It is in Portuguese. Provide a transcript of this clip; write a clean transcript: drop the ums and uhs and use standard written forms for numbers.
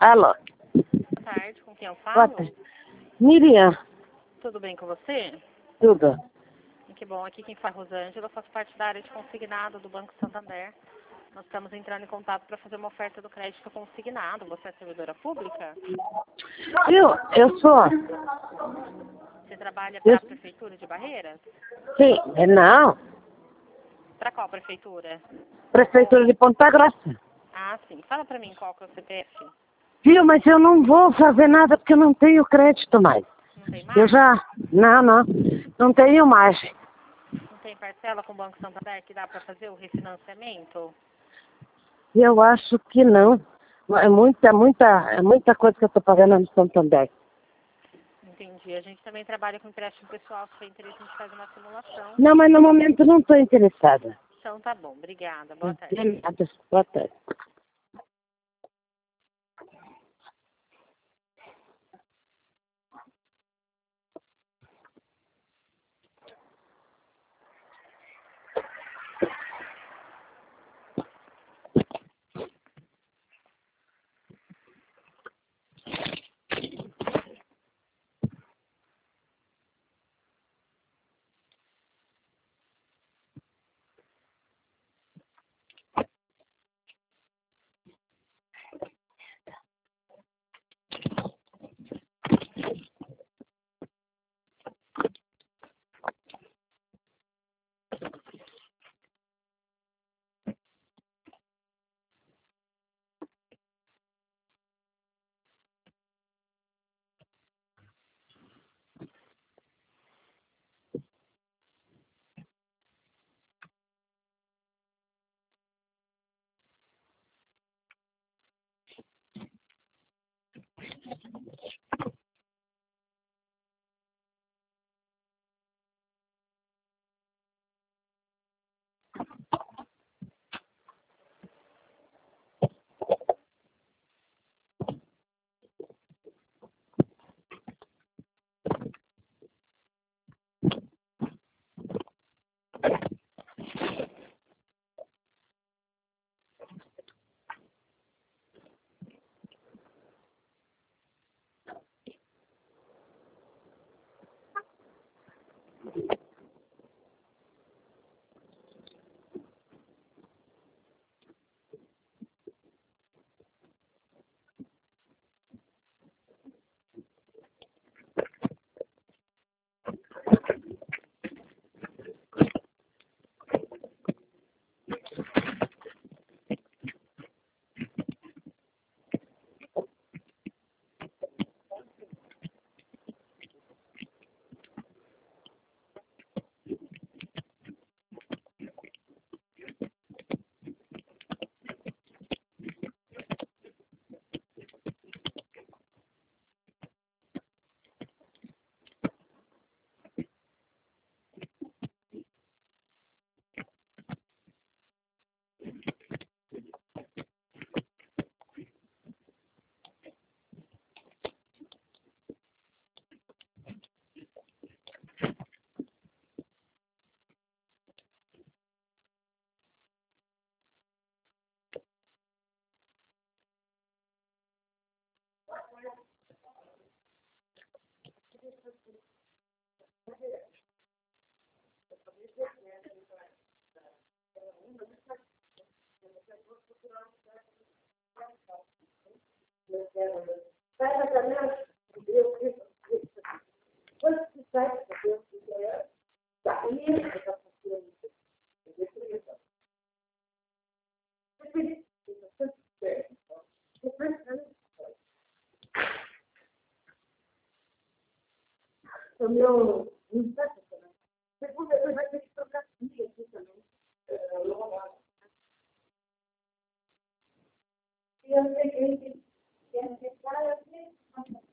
Alô, Boa tarde, com quem eu boa falo? tarde. Miriam, Tudo bem com você? tudo. Que bom, aqui quem fala é Rosângela, eu faço parte da área de consignado do Banco Santander. Nós estamos entrando em contato para fazer uma oferta do crédito consignado. Você é servidora pública? Eu sou. Você trabalha Eu, para a Prefeitura de Barreiras? sim, não. Para qual prefeitura? Prefeitura de Ponta Grossa. Ah, sim. Fala para mim qual que é o CPF. Viu, mas eu não vou fazer nada porque eu não tenho crédito mais. Não tem Eu mais? já. Não. Não tenho mais. Não tem parcela com o Banco Santander que dá para fazer o refinanciamento? Eu acho que não. É muita coisa que eu estou pagando no Santander. Entendi. A gente também trabalha com empréstimo pessoal. Se tiver interesse, a gente faz uma simulação. Não, mas no momento não estou interessada. Então tá bom. Obrigada. Boa Não tarde. tem nada. Boa tarde. O meu. Segunda, vai ter que trocar aqui também. E eu peguei que